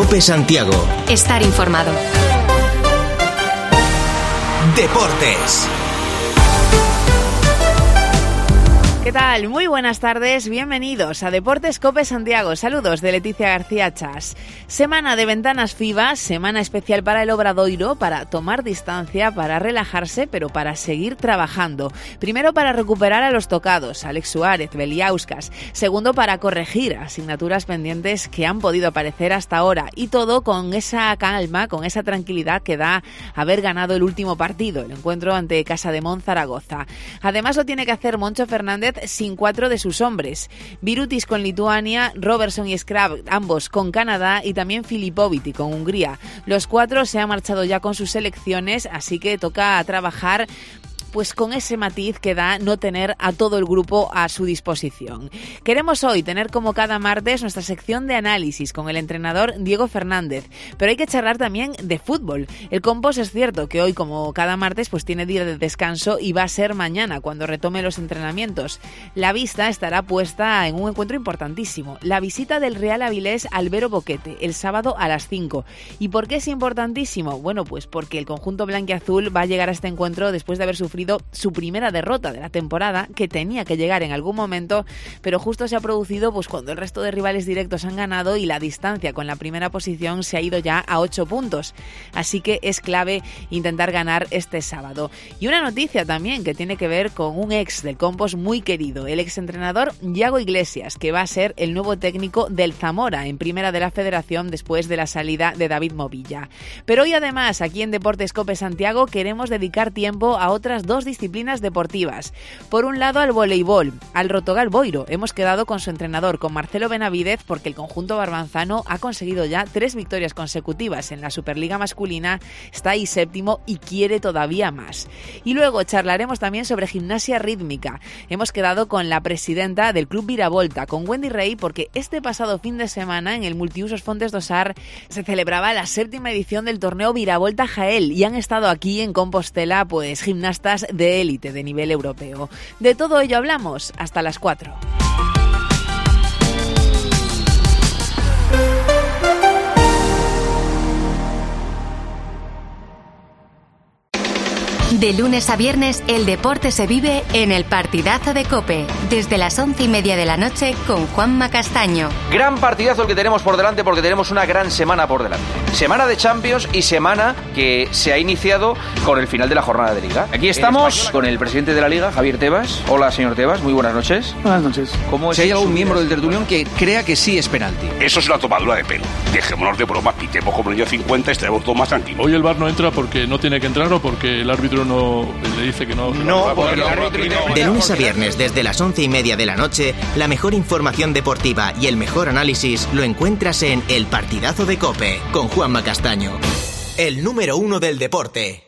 COPE Santiago. Estar informado. Deportes. ¿Qué tal? Muy buenas tardes, bienvenidos a Deportes COPE Santiago. Saludos de Leticia García Chas. Semana de ventanas FIBA, semana especial para el Obradoiro, para tomar distancia, para relajarse, pero para seguir trabajando. Primero para recuperar a los tocados, Alex Suárez, Beliauskas. Segundo para corregir asignaturas pendientes que han podido aparecer hasta ahora. Y todo con esa calma, con esa tranquilidad que da haber ganado el último partido, el encuentro ante Casademont Zaragoza. Además lo tiene que hacer Moncho Fernández sin 4 de sus hombres. Virutis con Lituania, Robertson y Scrab, ambos con Canadá, y también Filipovic con Hungría. Los 4 se han marchado ya con sus selecciones, así que toca trabajar pues con ese matiz que da no tener a todo el grupo a su disposición. Queremos hoy tener como cada martes nuestra sección de análisis con el entrenador Diego Fernández, pero hay que charlar también de fútbol. El Compos es cierto que hoy, como cada martes, pues tiene día de descanso y va a ser mañana cuando retome los entrenamientos. La vista estará puesta en un encuentro importantísimo, la visita del Real Avilés al Vero Boquete, el sábado a las 5. ¿Y por qué es importantísimo? Bueno, pues porque el conjunto blanquiazul va a llegar a este encuentro después de haber sufrido su primera derrota de la temporada, que tenía que llegar en algún momento, pero justo se ha producido pues cuando el resto de rivales directos han ganado y la distancia con la primera posición se ha ido ya a 8 puntos. Así que es clave intentar ganar este sábado. Y una noticia también que tiene que ver con un ex del Compos muy querido, el exentrenador Yago Iglesias, que va a ser el nuevo técnico del Zamora en primera de la Federación después de la salida de David Movilla. Pero hoy además, aquí en Deportes COPE Santiago, queremos dedicar tiempo a otras dos disciplinas deportivas. Por un lado al voleibol, al Rotogal Boiro. Hemos quedado con su entrenador, con Marcelo Benavidez, porque el conjunto barbanzano ha conseguido ya 3 victorias consecutivas en la Superliga masculina, está ahí séptimo y quiere todavía más. Y luego charlaremos también sobre gimnasia rítmica. Hemos quedado con la presidenta del Club Viravolta, con Wendy Rey, porque este pasado fin de semana en el Multiusos Fontes d'Osar se celebraba la 7ª edición del torneo Viravolta Jael y han estado aquí en Compostela pues gimnastas de élite de nivel europeo. De todo ello hablamos hasta las 4. De lunes a viernes, el deporte se vive en el partidazo de COPE, desde las 11:30 de la noche con Juanma Castaño. Gran partidazo el que tenemos por delante, porque tenemos una gran semana por delante. Semana de Champions y semana que se ha iniciado con el final de la jornada de Liga. Aquí estamos con el presidente de la Liga, Javier Tebas. Hola, señor Tebas, muy buenas noches. Buenas noches. ¿Cómo es? Si hay algún miembro del tertulión que crea que sí es penalti. Eso es una tomadura de pelo. Dejémonos de bromas, pitemos como el año 50 y estaremos todos más tranquilos. Hoy el VAR no entra porque no tiene que entrar o porque el árbitro no le dice que no. No, porque el árbitro... De lunes a viernes, desde las 11:30 de la noche, la mejor información deportiva y el mejor análisis lo encuentras en El Partidazo de COPE, con Juanma Castaño, el número 1 del deporte.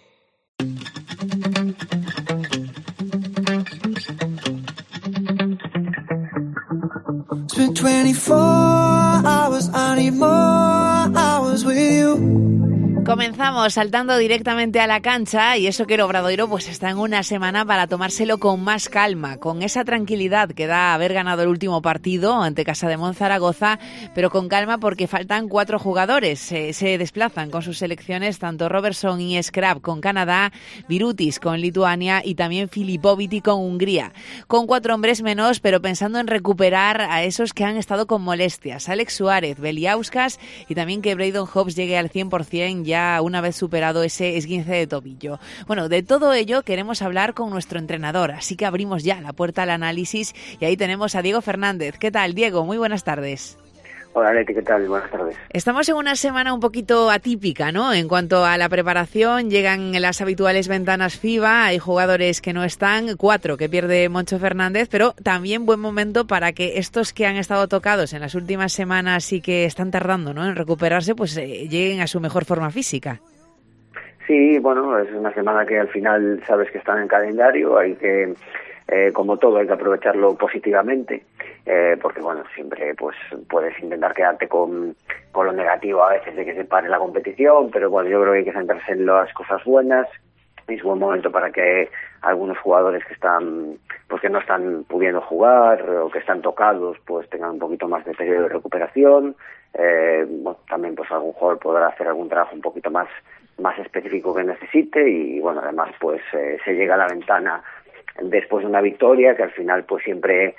Spent 24 hours, I need more hours with you. Comenzamos saltando directamente a la cancha y eso que el Obradoiro pues está en una semana para tomárselo con más calma, con esa tranquilidad que da haber ganado el último partido ante Casademont Zaragoza, pero con calma porque faltan 4 jugadores, se desplazan con sus selecciones tanto Robertson y Scrab con Canadá, Virutis con Lituania y también Filipovic con Hungría, con 4 hombres menos, pero pensando en recuperar a esos que han estado con molestias, Alex Suárez, Beliauskas y también que Braydon Hobbs llegue al 100% ya una vez superado ese esguince de tobillo. Bueno, de todo ello queremos hablar con nuestro entrenador, así que abrimos ya la puerta al análisis y ahí tenemos a Diego Fernández. ¿Qué tal, Diego? Muy buenas tardes. Hola, Leti, ¿qué tal? Buenas tardes. Estamos en una semana un poquito atípica, ¿no? En cuanto a la preparación, llegan las habituales ventanas FIBA, hay jugadores que no están, 4 que pierde Moncho Fernández, pero también buen momento para que estos que han estado tocados en las últimas semanas y que están tardando, ¿no?, en recuperarse, pues lleguen a su mejor forma física. Sí, bueno, es una semana que al final sabes que está en el calendario, hay que... como todo, hay que aprovecharlo positivamente, porque bueno, siempre pues puedes intentar quedarte con lo negativo a veces de que se pare la competición, pero bueno, yo creo que hay que centrarse en las cosas buenas. Es buen momento para que algunos jugadores que están, pues que no están pudiendo jugar o que están tocados, pues tengan un poquito más de periodo de recuperación. Bueno, también pues algún jugador podrá hacer algún trabajo un poquito más específico que necesite, y bueno, además pues se llega a la ventana después de una victoria, que al final pues siempre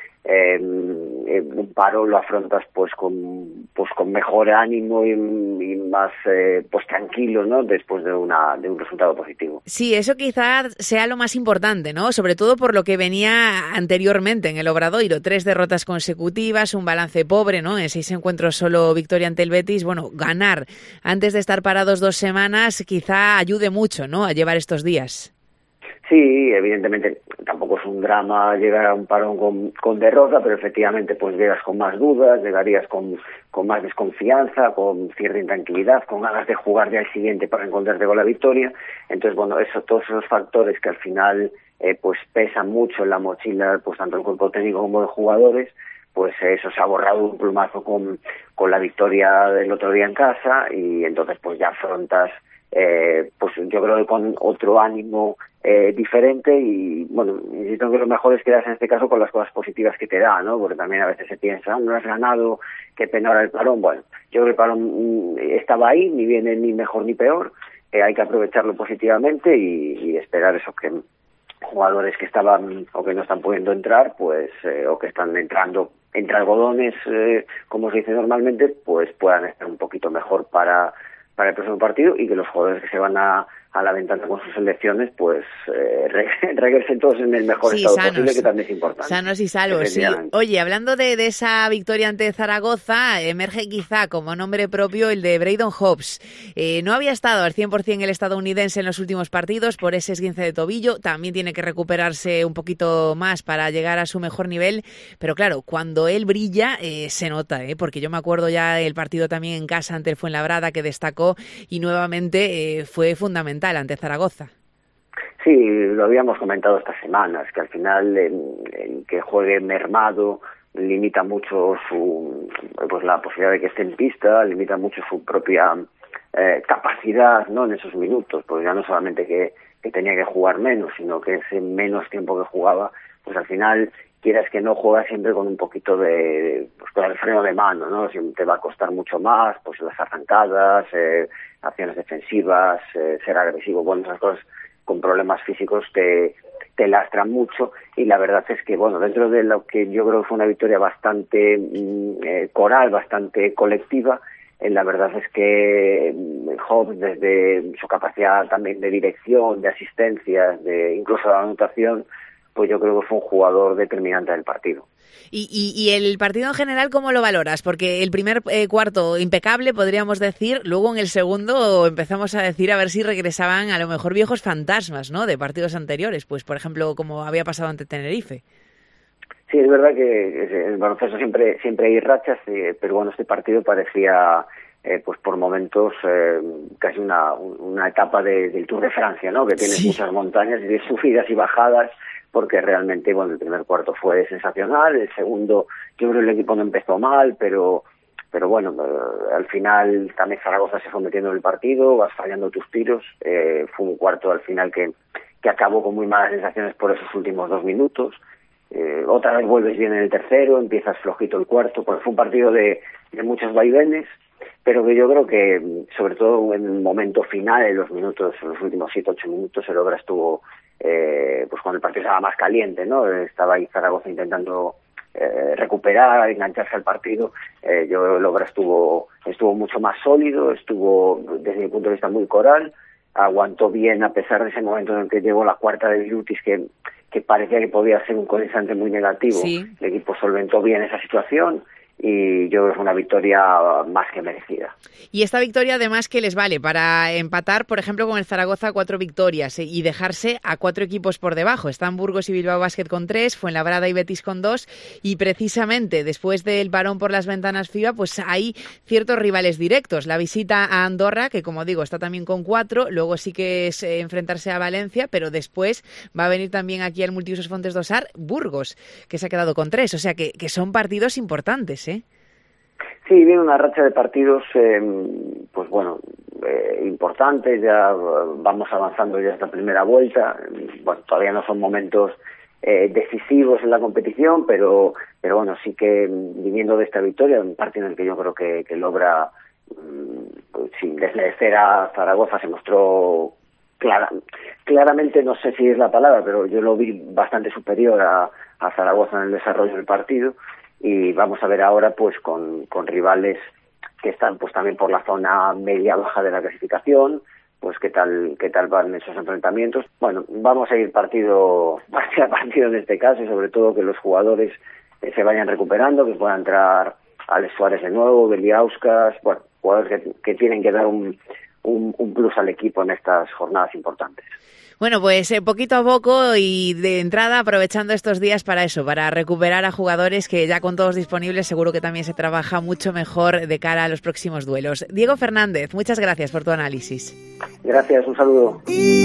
un paro lo afrontas pues con mejor ánimo y más pues tranquilo, ¿no? Después de un resultado positivo. Sí, eso quizás sea lo más importante, ¿no? Sobre todo por lo que venía anteriormente en el Obradoiro, 3 derrotas consecutivas, un balance pobre, ¿no? En 6 encuentros solo victoria ante el Betis. Bueno, ganar antes de estar parados 2 semanas quizá ayude mucho, ¿no? A llevar estos días. Sí, evidentemente tampoco es un drama llegar a un parón con derrota, pero efectivamente pues llegas con más dudas, llegarías con más desconfianza, con cierta intranquilidad, con ganas de jugar ya el siguiente para encontrarte con la victoria. Entonces, bueno, todos esos factores que al final pues pesan mucho en la mochila, pues tanto el cuerpo técnico como de jugadores, pues eso se ha borrado un plumazo con la victoria del otro día en casa, y entonces pues ya afrontas pues yo creo que con otro ánimo diferente. Y bueno, insisto que lo mejor es quedarse en este caso con las cosas positivas que te da, ¿no? Porque también a veces se piensa, no has ganado, qué pena ahora el parón. Bueno, yo creo que el parón estaba ahí, ni viene ni mejor ni peor, hay que aprovecharlo positivamente y esperar eso, que jugadores que estaban o que no están pudiendo entrar, pues o que están entrando entre algodones, como se dice normalmente, pues puedan estar un poquito mejor para el próximo partido, y que los jugadores que se van a la ventana con sus selecciones pues regresen todos en el mejor estado posible, que también es importante. Sanos y salvos, sí. Oye, hablando de esa victoria ante Zaragoza, emerge quizá como nombre propio el de Braden Hobbs. No había estado al 100% el estadounidense en los últimos partidos por ese esguince de tobillo, también tiene que recuperarse un poquito más para llegar a su mejor nivel, pero claro, cuando él brilla se nota, porque yo me acuerdo ya del partido también en casa ante el Fuenlabrada, que destacó y nuevamente fue fundamental ante Zaragoza. Sí, lo habíamos comentado estas semanas, que al final el que juegue mermado limita mucho pues la posibilidad de que esté en pista, limita mucho su propia capacidad, ¿no? En esos minutos, porque ya no solamente que tenía que jugar menos, sino que ese menos tiempo que jugaba, pues al final, quieras que no, juega siempre con un poquito pues con el freno de mano, ¿no? Te va a costar mucho más, pues las arrancadas, acciones defensivas, ser agresivo, bueno, esas cosas con problemas físicos te lastran mucho. Y la verdad es que, bueno, dentro de lo que yo creo que fue una victoria bastante coral, bastante colectiva, la verdad es que Hobbs, desde su capacidad también de dirección, de asistencia, de incluso de anotación, pues yo creo que fue un jugador determinante del partido. Y el partido en general, ¿cómo lo valoras? Porque el primer cuarto impecable, podríamos decir, luego en el segundo empezamos a decir a ver si regresaban a lo mejor viejos fantasmas, ¿no?, de partidos anteriores, pues por ejemplo como había pasado ante Tenerife. Sí, es verdad que en el baloncesto siempre hay rachas, pero bueno, este partido parecía pues por momentos casi una etapa del Tour de Francia, ¿no?, que tiene muchas montañas y de subidas y bajadas, porque realmente, bueno, el primer cuarto fue sensacional, el segundo yo creo que el equipo no empezó mal, pero bueno, al final también Zaragoza se fue metiendo en el partido, vas fallando tus tiros, fue un cuarto al final que acabó con muy malas sensaciones por esos últimos 2 minutos, otra vez vuelves bien en el tercero, empiezas flojito el cuarto, pues fue un partido de muchos vaivenes, pero que yo creo que sobre todo en el momento final, en los últimos 7-8 minutos, el Obra estuvo pues cuando el partido estaba más caliente, ¿no? Estaba ahí Zaragoza intentando recuperar, engancharse al partido. Yo el Obra estuvo mucho más sólido, estuvo desde mi punto de vista muy coral, aguantó bien a pesar de ese momento en el que llegó la cuarta de Virutis, que parecía que podía ser un condicionante muy negativo. Sí. El equipo solventó bien esa situación y yo creo que fue una victoria más que merecida. Y esta victoria además que les vale para empatar, por ejemplo, con el Zaragoza 4 victorias y dejarse a 4 equipos por debajo. Están Burgos y Bilbao Basket con 3, Fuenlabrada y Betis con 2, y precisamente después del parón por las ventanas FIBA, pues hay ciertos rivales directos. La visita a Andorra, que como digo está también con 4, luego sí que es enfrentarse a Valencia, pero después va a venir también aquí al Multiusos Fontes Dosar Burgos, que se ha quedado con 3, o sea que son partidos importantes, ¿eh? Sí, viene una racha de partidos, pues bueno, importantes. Ya vamos avanzando ya esta primera vuelta. Bueno, todavía no son momentos decisivos en la competición, pero bueno, sí que viniendo de esta victoria, un partido en el que yo creo que logra, sin desmerecer a Zaragoza, se mostró claramente, no sé si es la palabra, pero yo lo vi bastante superior a Zaragoza en el desarrollo del partido. Y vamos a ver ahora pues con rivales que están pues también por la zona media-baja de la clasificación, pues qué tal van esos enfrentamientos. Bueno, vamos a ir partido a partido en este caso, y sobre todo que los jugadores se vayan recuperando, que pueda entrar Alex Suárez de nuevo, Beliauskas, bueno, jugadores que tienen que dar un plus al equipo en estas jornadas importantes. Bueno, pues poquito a poco y de entrada aprovechando estos días para eso, para recuperar a jugadores que ya con todos disponibles seguro que también se trabaja mucho mejor de cara a los próximos duelos. Diego Fernández, muchas gracias por tu análisis. Gracias, un saludo.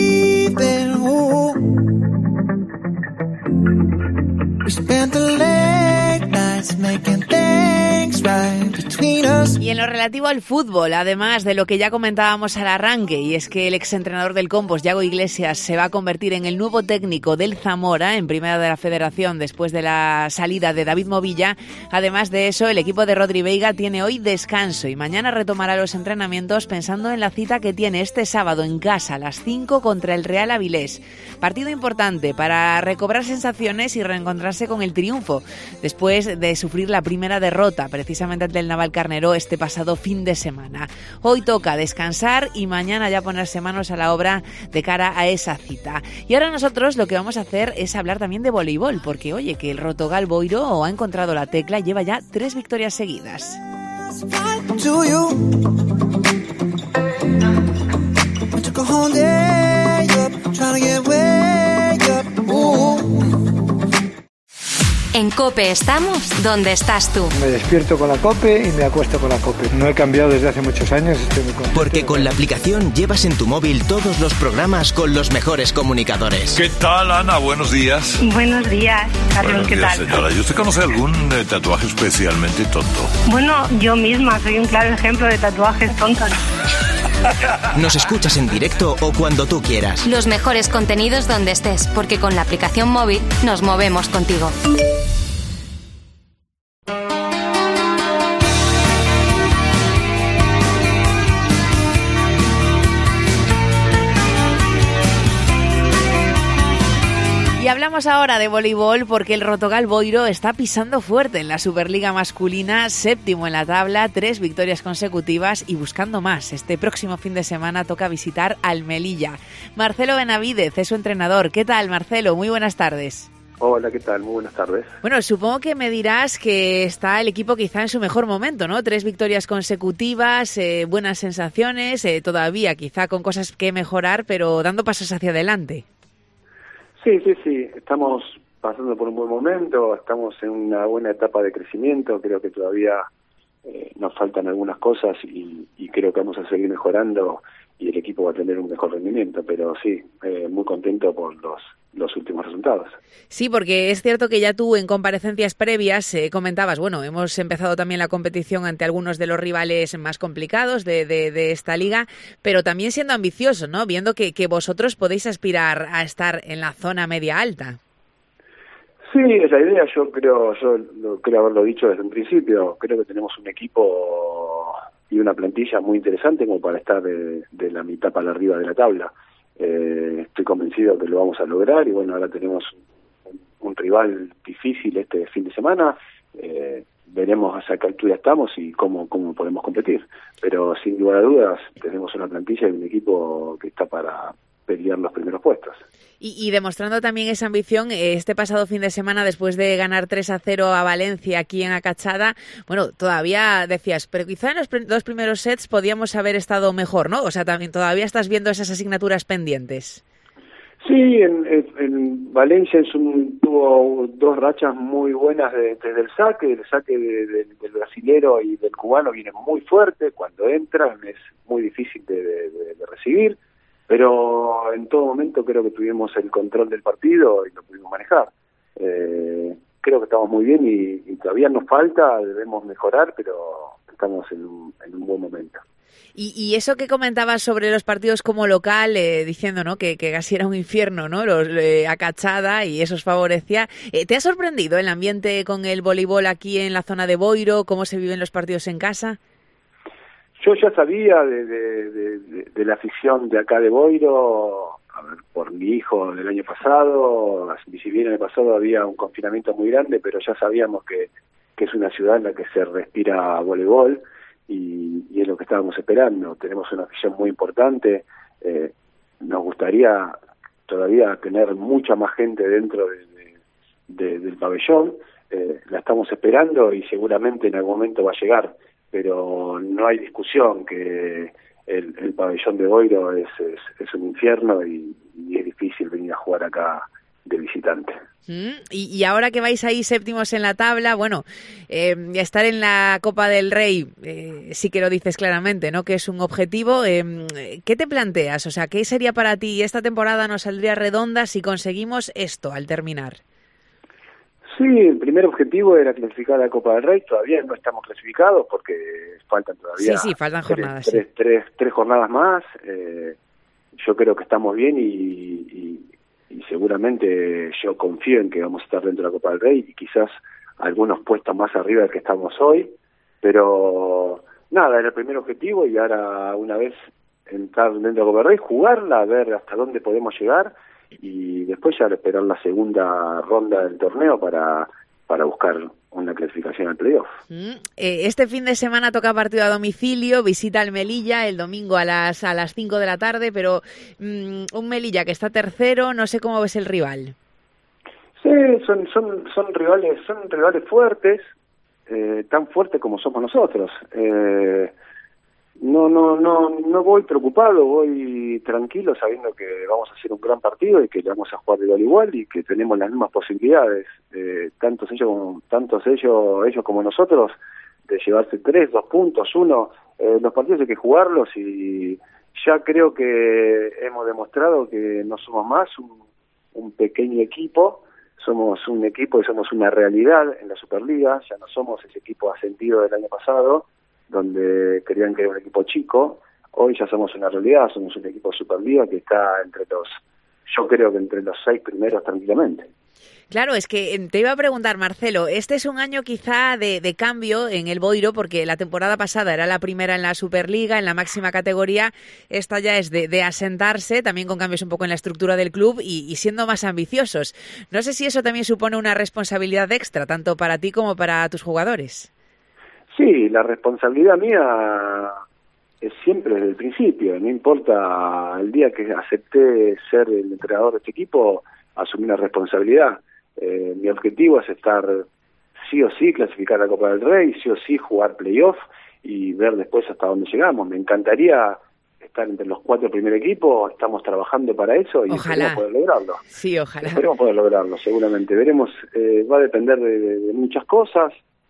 Y en lo relativo al fútbol, además de lo que ya comentábamos al arranque, y es que el exentrenador del Compos, Yago Iglesias, se va a convertir en el nuevo técnico del Zamora en Primera de la Federación después de la salida de David Movilla. Además de eso, el equipo de Rodri Veiga tiene hoy descanso y mañana retomará los entrenamientos pensando en la cita que tiene este sábado en casa a las 5 contra el Real Avilés. Partido importante para recobrar sensaciones y reencontrarse con el triunfo después de sufrir la primera derrota precisamente ante el Navalcarnero este pasado fin de semana. Hoy toca descansar y mañana ya ponerse manos a la obra de cara a esa cita. Y ahora nosotros lo que vamos a hacer es hablar también de voleibol, porque oye, que el Rotogal Boiro ha encontrado la tecla y lleva ya 3 victorias seguidas. En COPE estamos donde estás tú. Me despierto con la COPE y me acuesto con la COPE. No he cambiado desde hace muchos años, estoy muy contento. Porque con la aplicación llevas en tu móvil todos los programas con los mejores comunicadores. ¿Qué tal, Ana? Buenos días. Buenos días, Carlos. ¿Qué tal? Señora. ¿Y usted conoce algún tatuaje especialmente tonto? Bueno, yo misma soy un claro ejemplo de tatuajes tontos. Nos escuchas en directo o cuando tú quieras. Los mejores contenidos donde estés, porque con la aplicación móvil nos movemos contigo. Y hablamos ahora de voleibol porque el Rotogal Boiro está pisando fuerte en la Superliga masculina, 7º en la tabla, 3 victorias consecutivas y buscando más. Este próximo fin de semana toca visitar al Melilla. Marcelo Benavidez es su entrenador. ¿Qué tal, Marcelo? Muy buenas tardes. Hola, ¿qué tal? Muy buenas tardes. Bueno, supongo que me dirás que está el equipo quizá en su mejor momento, ¿no? 3 victorias consecutivas, buenas sensaciones, todavía quizá con cosas que mejorar, pero dando pasos hacia adelante. Sí, estamos pasando por un buen momento, estamos en una buena etapa de crecimiento, creo que todavía nos faltan algunas cosas y creo que vamos a seguir mejorando y el equipo va a tener un mejor rendimiento, pero sí, muy contento por los últimos resultados. Sí, porque es cierto que ya tú en comparecencias previas comentabas, bueno, hemos empezado también la competición ante algunos de los rivales más complicados de esta liga, pero también siendo ambicioso, ¿no? Viendo que vosotros podéis aspirar a estar en la zona media alta. Sí, es la idea, yo creo haberlo dicho desde un principio, creo que tenemos un equipo y una plantilla muy interesante como para estar de la mitad para arriba de la tabla. Estoy convencido que lo vamos a lograr y bueno, ahora tenemos un rival difícil este fin de semana, veremos a qué altura estamos y cómo podemos competir, pero sin lugar a dudas tenemos una plantilla y un equipo que está para pelear los primeros puestos. Y demostrando también esa ambición, este pasado fin de semana, después de ganar 3-0 a Valencia aquí en Acachada, bueno, todavía decías, pero quizá en los 2 primeros sets podíamos haber estado mejor, ¿no? O sea, también todavía estás viendo esas asignaturas pendientes. Sí, en Valencia tuvo 2 rachas muy buenas desde el saque del brasilero y del cubano viene muy fuerte, cuando entran es muy difícil de recibir, pero en todo momento creo que tuvimos el control del partido y lo pudimos manejar. Creo que estamos muy bien y todavía nos falta, debemos mejorar, pero estamos en un buen momento. Y eso que comentabas sobre los partidos como local, diciendo, ¿no?, que casi era un infierno, ¿no?, Acachada, y eso os favorecía. ¿Te ha sorprendido el ambiente con el voleibol aquí en la zona de Boiro? ¿Cómo se viven los partidos en casa? Yo ya sabía de la afición de acá de Boiro, a ver, por mi hijo del año pasado. Si bien el año pasado había un confinamiento muy grande, pero ya sabíamos que es una ciudad en la que se respira voleibol. Y es lo que estábamos esperando. Tenemos una afición muy importante. Nos gustaría todavía tener mucha más gente dentro del pabellón. La estamos esperando y seguramente en algún momento va a llegar, pero no hay discusión que el pabellón de Boiro es un infierno y es difícil venir a jugar acá de visitante. Y ahora que vais ahí séptimos en la tabla, bueno, estar en la Copa del Rey, sí que lo dices claramente, ¿no?, que es un objetivo. ¿Qué te planteas? O sea, ¿qué sería para ti? ¿Esta temporada nos saldría redonda si conseguimos esto al terminar? Sí, el primer objetivo era clasificar a la Copa del Rey. Todavía no estamos clasificados porque faltan todavía faltan jornadas. Tres jornadas más. Yo creo que estamos bien y seguramente yo confío en que vamos a estar dentro de la Copa del Rey y quizás algunos puestos más arriba del que estamos hoy, pero nada, era el primer objetivo y ahora una vez entrar dentro de la Copa del Rey, jugarla, ver hasta dónde podemos llegar y después ya esperar la segunda ronda del torneo para buscar una clasificación al playoff. Este fin de semana toca partido a domicilio, visita al Melilla el domingo a las 5 de la tarde, pero un Melilla que está tercero, no sé cómo ves el rival. Sí, son rivales fuertes, tan fuertes como somos nosotros. No voy preocupado, voy tranquilo sabiendo que vamos a hacer un gran partido y que le vamos a jugar de igual y que tenemos las mismas posibilidades, tantos ellos como nosotros, de llevarse 3, 2 puntos, 1. Los partidos hay que jugarlos y ya creo que hemos demostrado que no somos más un pequeño equipo, somos un equipo y somos una realidad en la Superliga, ya no somos ese equipo ascendido del año pasado, donde creían que era un equipo chico. Hoy ya somos una realidad, somos un equipo de Superliga que está yo creo que entre los 6 primeros tranquilamente. Claro, es que te iba a preguntar, Marcelo, este es un año quizá de cambio en el Boiro, porque la temporada pasada era la primera en la Superliga, en la máxima categoría. Esta ya es de asentarse, también con cambios un poco en la estructura del club y siendo más ambiciosos. No sé si eso también supone una responsabilidad extra, tanto para ti como para tus jugadores. Sí, la responsabilidad mía es siempre desde el principio. No importa el día que acepté ser el entrenador de este equipo, asumí una responsabilidad. Mi objetivo es estar sí o sí, clasificar a la Copa del Rey, sí o sí jugar playoff y ver después hasta dónde llegamos. Me encantaría estar entre los 4 primeros equipos, estamos trabajando para eso y esperemos poder lograrlo. Sí, ojalá. Esperemos poder lograrlo, seguramente. Veremos, va a depender de muchas cosas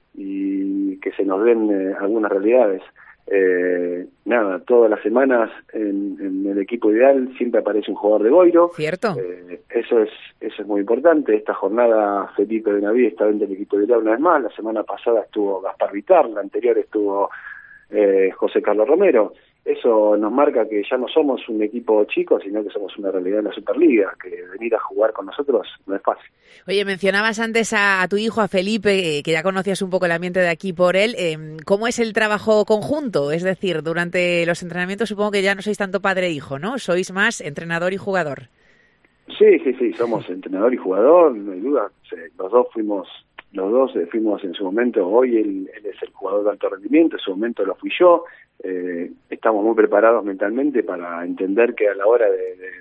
y que se nos den algunas realidades. Todas las semanas en el equipo ideal siempre aparece un jugador de Boiro. Cierto. Eso es muy importante. Esta jornada Felipe Benaví está dentro del equipo ideal una vez más. La semana pasada estuvo Gaspar Vitar, la anterior estuvo José Carlos Romero. Eso nos marca que ya no somos un equipo chico, sino que somos una realidad en la Superliga, que venir a jugar con nosotros no es fácil. Oye, mencionabas antes a tu hijo, a Felipe, que ya conocías un poco el ambiente de aquí por él. ¿Cómo es el trabajo conjunto? Es decir, durante los entrenamientos supongo que ya no sois tanto padre e hijo, ¿no? Sois más entrenador y jugador. Sí, somos entrenador y jugador, no hay duda. Los dos fuimos en su momento. Hoy él es el jugador de alto rendimiento, en su momento lo fui yo. Estamos muy preparados mentalmente para entender que a la hora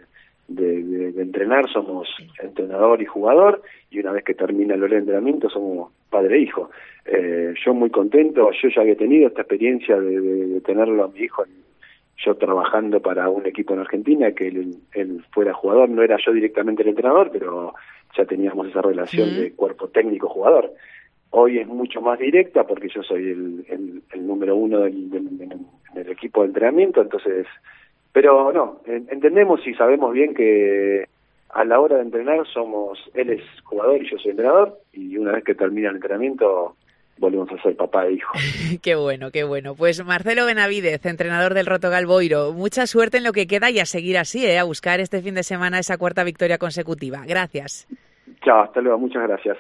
de entrenar somos entrenador y jugador, y una vez que termina el horario de entrenamiento somos padre e hijo. Yo muy contento, yo ya había tenido esta experiencia de tenerlo a mi hijo yo trabajando para un equipo en Argentina, que él fuera jugador, no era yo directamente el entrenador, pero ya teníamos esa relación de cuerpo técnico-jugador. Hoy es mucho más directa porque yo soy el número 1 del equipo de entrenamiento, entonces, pero no, entendemos y sabemos bien que a la hora de entrenar él es jugador y yo soy entrenador, y una vez que termina el entrenamiento volvemos a ser papá e hijo. Qué bueno, qué bueno. Pues Marcelo Benavidez, entrenador del Rotogal Boiro, mucha suerte en lo que queda y a seguir así, a buscar este fin de semana esa 4ª victoria consecutiva. Gracias. Chao, hasta luego, muchas gracias.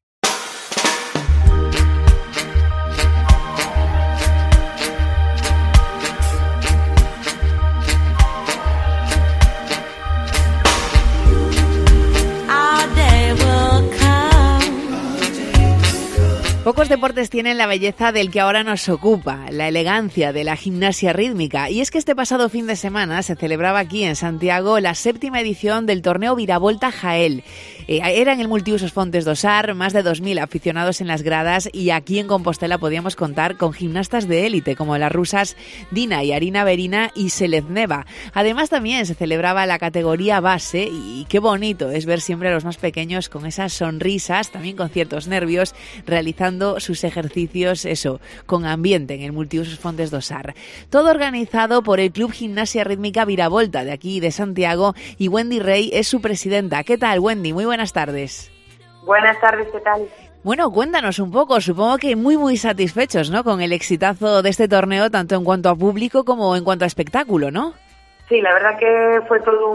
Pocos deportes tienen la belleza del que ahora nos ocupa, la elegancia de la gimnasia rítmica. Y es que este pasado fin de semana se celebraba aquí en Santiago la 7ª edición del torneo Viravolta Jael. Era en el Multiusos Fontes do Sar, más de 2.000 aficionados en las gradas, y aquí en Compostela podíamos contar con gimnastas de élite como las rusas Dina y Arina Verina y Selezneva. Además también se celebraba la categoría base y qué bonito es ver siempre a los más pequeños con esas sonrisas, también con ciertos nervios, realizando sus ejercicios, con ambiente en el Multiusos Fontes do Sar. Todo organizado por el Club Gimnasia Rítmica Viravolta de aquí de Santiago, y Wendy Rey es su presidenta. ¿Qué tal, Wendy? Muy buenas tardes. Buenas tardes, ¿qué tal? Bueno, cuéntanos un poco, supongo que muy satisfechos, ¿no?, con el exitazo de este torneo, tanto en cuanto a público como en cuanto a espectáculo, ¿no? Sí, la verdad que fue todo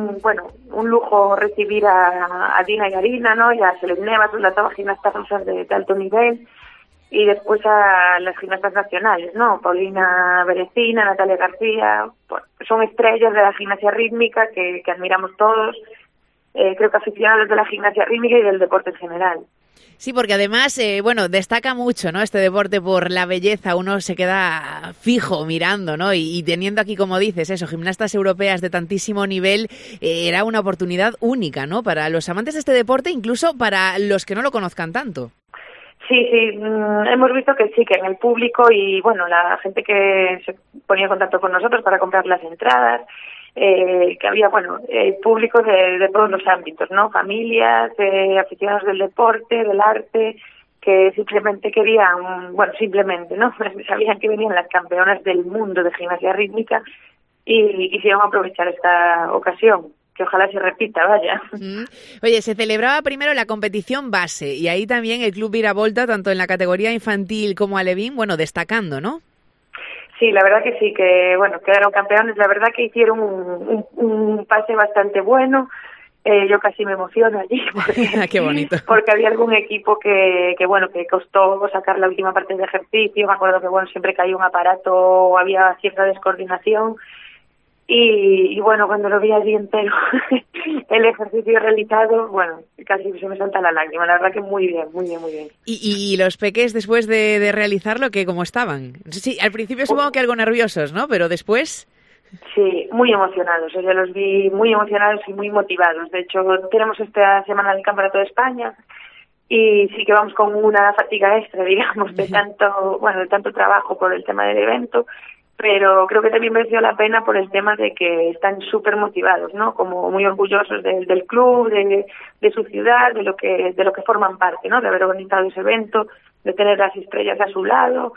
un lujo recibir a Dina y Arina, ¿no? Y a Selezneva, las dos gimnastas rusas de alto nivel, y después a las gimnastas nacionales, ¿no? Paulina Berecina, Natalia García, bueno, son estrellas de la gimnasia rítmica que admiramos todos, creo que aficionados de la gimnasia rítmica y del deporte en general. Sí, porque además, destaca mucho, ¿no?, este deporte por la belleza. Uno se queda fijo mirando, ¿no? Y teniendo aquí, como dices, gimnastas europeas de tantísimo nivel, era una oportunidad única, ¿no?, para los amantes de este deporte, incluso para los que no lo conozcan tanto. Sí, hemos visto que sí, que en el público y, la gente que se ponía en contacto con nosotros para comprar las entradas, que había, público de todos los ámbitos, ¿no? Familias, aficionados del deporte, del arte, que simplemente querían, ¿no? Sabían que venían las campeonas del mundo de gimnasia rítmica y quisieron aprovechar esta ocasión, que ojalá se repita, vaya. Oye, se celebraba primero la competición base y ahí también el Club Viravolta, tanto en la categoría infantil como alevín, destacando, ¿no? Sí, la verdad que sí, que quedaron campeones. La verdad que hicieron un pase bastante bueno. Yo casi me emociono allí porque, qué bonito. Porque había algún equipo que costó sacar la última parte de ejercicio. Me acuerdo que siempre caía un aparato, había cierta descoordinación. Y cuando lo vi allí entero, el ejercicio realizado, casi se me salta la lágrima. La verdad que muy bien. ¿Y los peques después de realizarlo, cómo estaban? Sí, al principio supongo que algo nerviosos, ¿no? Pero después... Sí, muy emocionados. Yo los vi muy emocionados y muy motivados. De hecho, tenemos esta semana el Campeonato de España y sí que vamos con una fatiga extra, digamos, de tanto trabajo por el tema del evento. Pero creo que también mereció la pena por el tema de que están súper motivados, ¿no? Como muy orgullosos del club, de su ciudad, de lo que forman parte, ¿no? De haber organizado ese evento, de tener las estrellas a su lado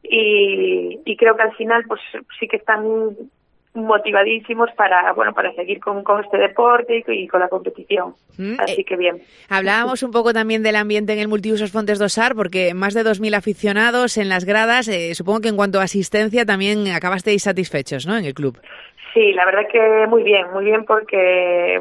y creo que al final pues sí que están motivadísimos para seguir con este deporte y con la competición. Así que bien. Hablábamos un poco también del ambiente en el Multiusos Fontes do Sar, porque más de 2.000 aficionados en las gradas. Supongo que en cuanto a asistencia también acabasteis satisfechos, ¿no?, en el club. Sí, la verdad que muy bien porque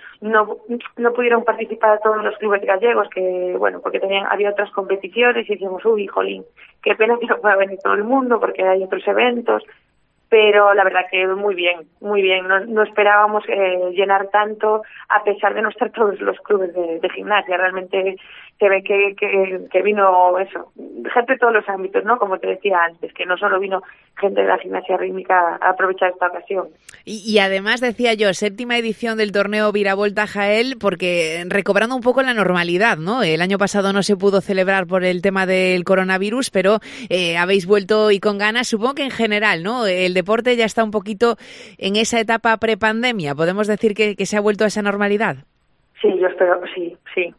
no pudieron participar todos los clubes gallegos porque había otras competiciones y decíamos, jolín, qué pena que no pueda venir todo el mundo porque hay otros eventos. Pero la verdad que muy bien. No esperábamos llenar tanto a pesar de no estar todos los clubes de gimnasia. Realmente se ve que vino gente de todos los ámbitos, ¿no? Como te decía antes, que no solo vino gente de la gimnasia rítmica a aprovechar esta ocasión. Y además, decía yo, 7ª edición del torneo Viravolta Jael, porque recobrando un poco la normalidad, ¿no? El año pasado no se pudo celebrar por el tema del coronavirus, pero habéis vuelto y con ganas. Supongo que en general, ¿no?, el deporte ya está un poquito en esa etapa prepandemia. ¿Podemos decir que se ha vuelto a esa normalidad? Sí, yo espero, sí.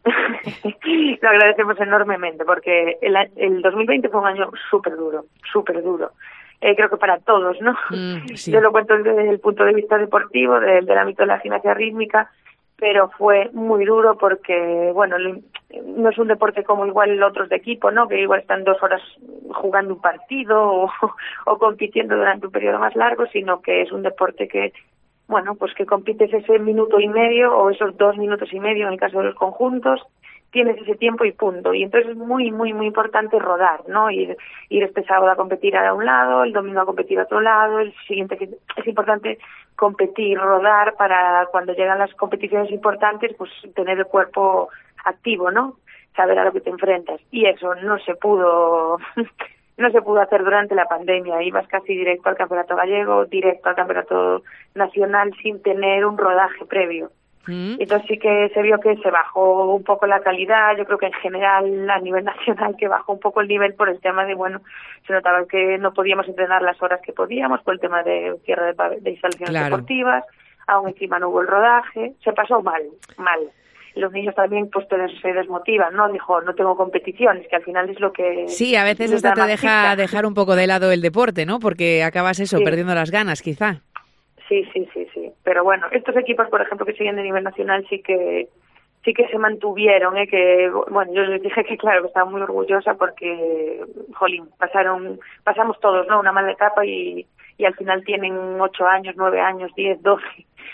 Lo agradecemos enormemente porque el 2020 fue un año súper duro. Creo que para todos, ¿no? Sí. Yo lo cuento desde el punto de vista deportivo, del ámbito de la gimnasia rítmica, pero fue muy duro porque, bueno, no es un deporte como igual otros de equipo, ¿no? Que igual están 2 horas jugando un partido o compitiendo durante un periodo más largo, sino que es un deporte que, bueno, pues que compites ese minuto y medio o esos 2 minutos y medio en el caso de los conjuntos, tienes ese tiempo y punto. Y entonces es muy, muy, muy importante rodar, ¿no? Ir este sábado a competir a un lado, el domingo a competir a otro lado, el siguiente, es importante competir, rodar para cuando llegan las competiciones importantes, pues tener el cuerpo activo, ¿no? Saber a lo que te enfrentas. Y eso no se pudo hacer durante la pandemia. Ibas casi directo al campeonato gallego, directo al campeonato nacional sin tener un rodaje previo. Entonces sí que se vio que se bajó un poco la calidad. Yo creo que en general a nivel nacional que bajó un poco el nivel por el tema de, bueno, se notaba que no podíamos entrenar las horas que podíamos por el tema de cierre de instalaciones deportivas, aún encima no hubo el rodaje, se pasó mal. Los niños también pues se desmotivan, ¿no? Dijo, no tengo competiciones, que al final es lo que... Sí, a veces hasta te deja dejar un poco de lado el deporte, ¿no? Porque acabas perdiendo las ganas, quizá. Sí. Pero bueno, estos equipos, por ejemplo, que siguen de nivel nacional sí que se mantuvieron, que bueno, yo les dije que claro, que estaba muy orgullosa porque, jolín, pasamos todos, ¿no? Una mala etapa y al final tienen 8 años, 9 años, 10, 12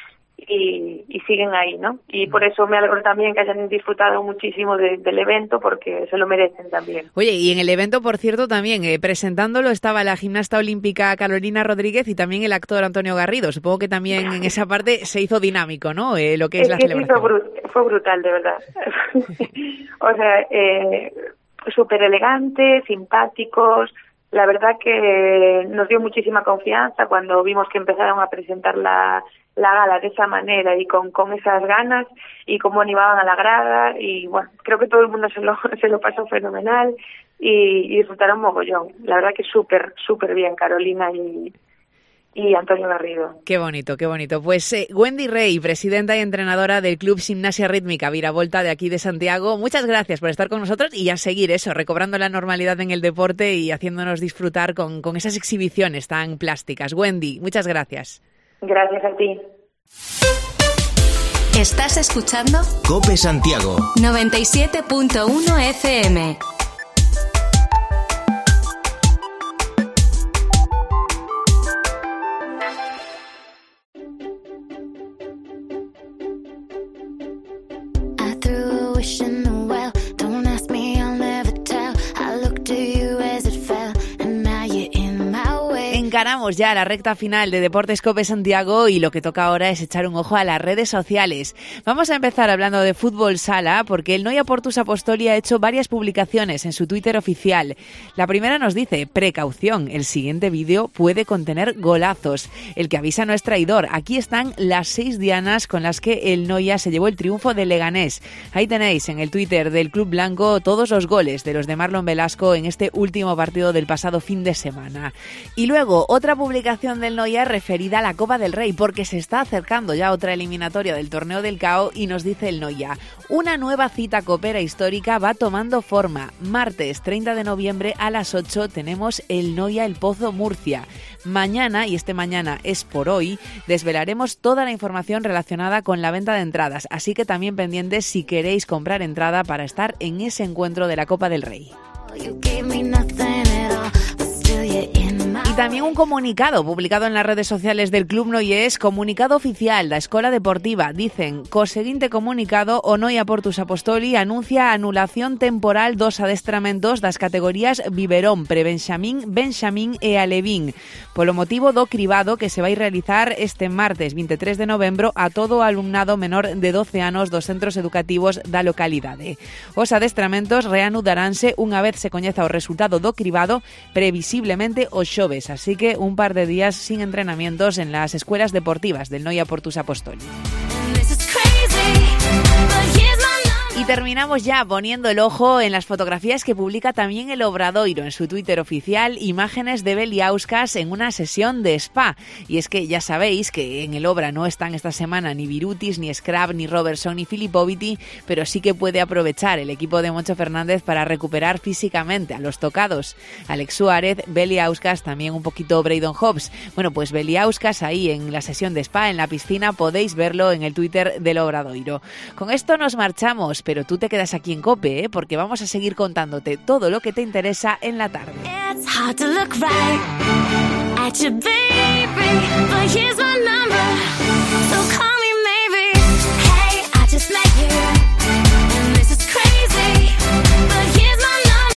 y siguen ahí, ¿no? Y por eso me alegro también que hayan disfrutado muchísimo del evento porque se lo merecen también. Oye, y en el evento, por cierto, también presentándolo estaba la gimnasta olímpica Carolina Rodríguez y también el actor Antonio Garrido. Supongo que también en esa parte se hizo dinámico, ¿no? Lo que es la celebración. Fue brutal, de verdad. O sea, súper elegantes, simpáticos. La verdad que nos dio muchísima confianza cuando vimos que empezaron a presentar la gala de esa manera y con esas ganas y cómo animaban a la grada y bueno, creo que todo el mundo se lo pasó fenomenal y disfrutaron mogollón. La verdad que súper bien Carolina y Antonio Garrido. Qué bonito. Pues Wendy Rey, presidenta y entrenadora del Club Gimnasia Rítmica Viravolta de aquí de Santiago, muchas gracias por estar con nosotros y a seguir recobrando la normalidad en el deporte y haciéndonos disfrutar con esas exhibiciones tan plásticas. Wendy, muchas gracias. Gracias a ti. ¿Estás escuchando? COPE Santiago 97.1 FM. Encaramos ya la recta final de Deportes COPE Santiago y lo que toca ahora es echar un ojo a las redes sociales. Vamos a empezar hablando de fútbol sala porque el Noia Portus Apostoli ha hecho varias publicaciones en su Twitter oficial. La primera nos dice, precaución, el siguiente vídeo puede contener golazos. El que avisa no es traidor. Aquí están las 6 dianas con las que el Noia se llevó el triunfo de Leganés. Ahí tenéis en el Twitter del Club Blanco todos los goles de los de Marlon Velasco en este último partido del pasado fin de semana. Y luego otra publicación del Noia referida a la Copa del Rey, porque se está acercando ya otra eliminatoria del Torneo del CAO y nos dice el Noia, una nueva cita copera histórica va tomando forma. Martes 30 de noviembre a las 8 tenemos el Noia El Pozo Murcia. Mañana, y este mañana es por hoy, desvelaremos toda la información relacionada con la venta de entradas, así que también pendientes si queréis comprar entrada para estar en ese encuentro de la Copa del Rey. Y también un comunicado publicado en las redes sociales del Club Noies, comunicado oficial da Escola Deportiva. Dicen, co seguinte comunicado, o Noia Portus Apostoli anuncia anulación temporal dos adestramentos das categorías Biberón, Prebenxamín, Benxamín e Alevín, polo motivo do cribado que se vai realizar este martes 23 de novembro a todo o alumnado menor de 12 anos dos centros educativos da localidade. Os adestramentos reanudaránse unha vez se coñeza o resultado do cribado, previsiblemente o xoves, así que un par de días sin entrenamientos en las escuelas deportivas del Noia Portus Apostoli. Y terminamos ya poniendo el ojo en las fotografías que publica también el Obradoiro en su Twitter oficial, imágenes de Beliauskas en una sesión de spa. Y es que ya sabéis que en el Obra no están esta semana ni Virutis, ni Scrap, ni Robertson, ni Filipoviti, pero sí que puede aprovechar el equipo de Moncho Fernández para recuperar físicamente a los tocados. Alex Suárez, Beliauskas, también un poquito Braydon Hobbs. Bueno, pues Beliauskas ahí en la sesión de spa, en la piscina, podéis verlo en el Twitter del Obradoiro. Con esto nos marchamos, pero tú te quedas aquí en COPE, porque vamos a seguir contándote todo lo que te interesa en la tarde. It's hard to look right at your baby, but here's my number. So call